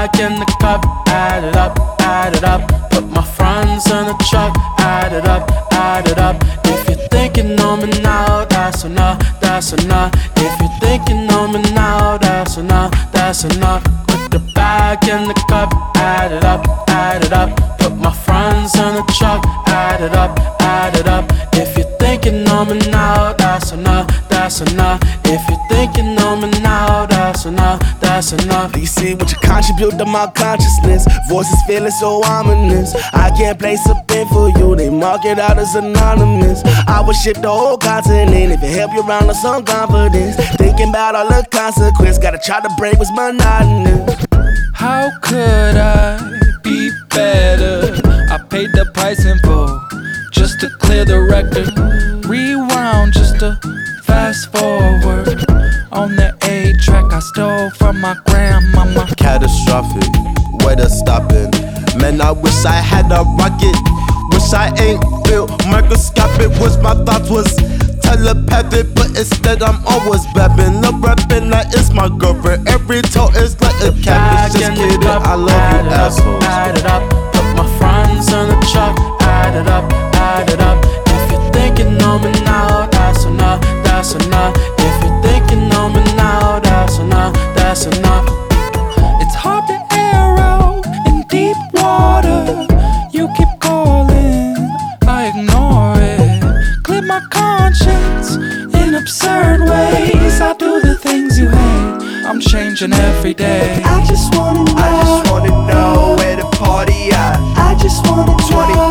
bag in the cup, add it up, add it up. Put my friends in the truck, add it up, add it up. If you're thinking on me now, that's enough, that's enough. If you're thinking on me now, that's enough, that's enough. Put the bag in the cup, add it up, add it up. Put my friends in the truck, add it up, add it up. If you're thinking on me now, that's enough, that's enough. If you're thinking on me now, that's enough, that's enough. Do you see what you contribute to my consciousness? Voices feeling so ominous. I can't place a pin for you, they mark it out as anonymous. I would ship the whole continent if it help you round with some confidence. Thinking about all the consequence, gotta try to break what's monotonous. How could I be better? I paid the price in full just to clear the record. Rewound just to fast forward. On the A-track I stole from my grandmama. Catastrophic, way to stop it. Man, I wish I had a rocket. Wish I ain't built microscopic. Wish my thoughts was telepathic, but instead I'm always babbing. No rapping like it's my girlfriend. Every toe is like a catfish. Just kidding, I love you assholes. Add it up, put my friends in the truck, add it up, add it up. If you're thinking on me now, that's enough, that's enough. If you're thinking on me now, that's enough, that's enough. It's hard to air out in deep water. You keep calling, I ignore it. Clear my conscience in absurd ways. I do the things you hate, I'm changing every day. I just wanna know where the party at. I just wanna know